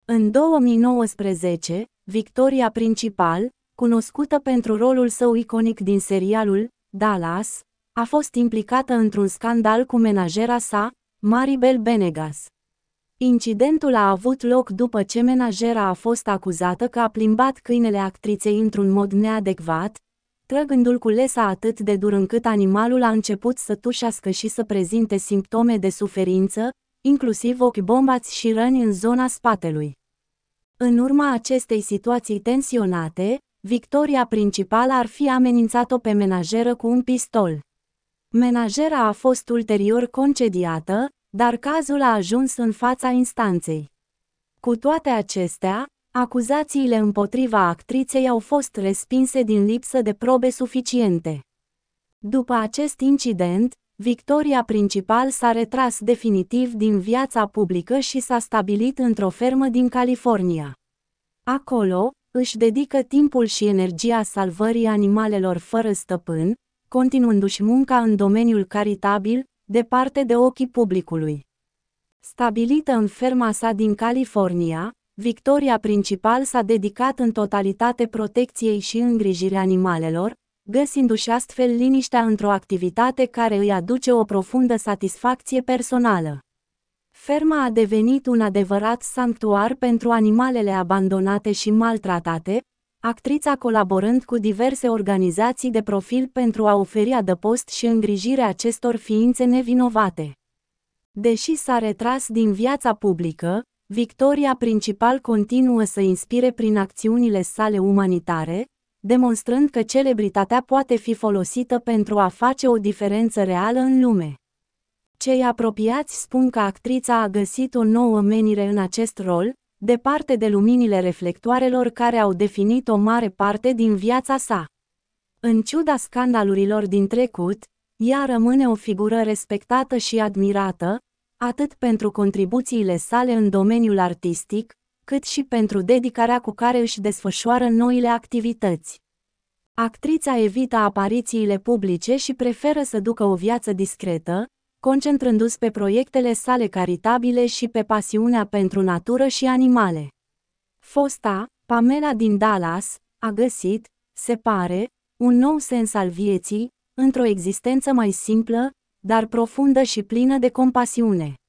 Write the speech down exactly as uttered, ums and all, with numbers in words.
În două mii nouăsprezece, Victoria Principal, cunoscută pentru rolul său iconic din serialul Dallas, a fost implicată într-un scandal cu menajera sa, Maribel Benegas. Incidentul a avut loc după ce menajera a fost acuzată că a plimbat câinele actriței într-un mod neadecvat, trăgându-l cu lesa atât de dur încât animalul a început să tușească și să prezinte simptome de suferință, inclusiv ochi bombați și răni în zona spatelui. În urma acestei situații tensionate, Victoria Principal ar fi amenințat-o pe menajeră cu un pistol. Menajera a fost ulterior concediată, dar cazul a ajuns în fața instanței. Cu toate acestea, acuzațiile împotriva actriței au fost respinse din lipsă de probe suficiente. După acest incident, Victoria Principal s-a retras definitiv din viața publică și s-a stabilit într-o fermă din California. Acolo, își dedică timpul și energia salvării animalelor fără stăpân, continuându-și munca în domeniul caritabil, departe de ochii publicului. Stabilită în ferma sa din California, Victoria Principal s-a dedicat în totalitate protecției și îngrijirii animalelor, găsindu-și astfel liniștea într-o activitate care îi aduce o profundă satisfacție personală. Ferma a devenit un adevărat sanctuar pentru animalele abandonate și maltratate, actrița colaborând cu diverse organizații de profil pentru a oferi adăpost și îngrijire acestor ființe nevinovate. Deși s-a retras din viața publică, Victoria Principal continuă să inspire prin acțiunile sale umanitare, demonstrând că celebritatea poate fi folosită pentru a face o diferență reală în lume. Cei apropiați spun că actrița a găsit o nouă menire în acest rol, departe de luminile reflectoarelor care au definit o mare parte din viața sa. În ciuda scandalurilor din trecut, ea rămâne o figură respectată și admirată, atât pentru contribuțiile sale în domeniul artistic, cât și pentru dedicarea cu care își desfășoară noile activități. Actrița evită aparițiile publice și preferă să ducă o viață discretă, concentrându-se pe proiectele sale caritabile și pe pasiunea pentru natură și animale. Fosta, Pamela din Dallas, a găsit, se pare, un nou sens al vieții, într-o existență mai simplă, dar profundă și plină de compasiune.